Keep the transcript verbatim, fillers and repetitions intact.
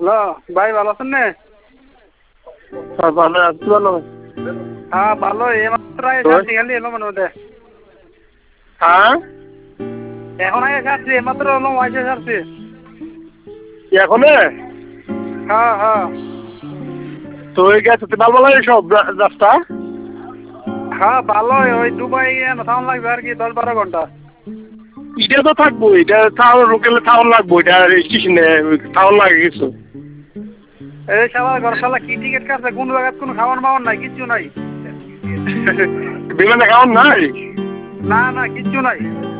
Hello ভাই, ভালো আছেন না? ভালো আছি। ভালো হ্যাঁ ভালো। এইমাত্র আসছি, খালি এলো মনে হতে। হ্যাঁ এখন আগে আসছি, এইমাত্র এলো ওয়াইসে আসছি। এখন হ্যাঁ হ্যাঁ তো গেছে ভালো লাগে সব রাস্তা। হ্যাঁ ভালো। ওই দুবাই থাউন লাগবে আর কি, দশ বারো ঘন্টা। এটা তো থাকবো, এটা টাউন লোকেলে টাউন লাগবো, এটা স্টেশনে টাউন লাগে কিছু। এই শালা ঘর শালা কি টিকিট কাটছে, কোন জায়গায় কোনো খাওয়ান মাওয়ান নাই, কিচ্ছু নাই। বিমানে খাওয়ান নাই? না না কিচ্ছু নাই।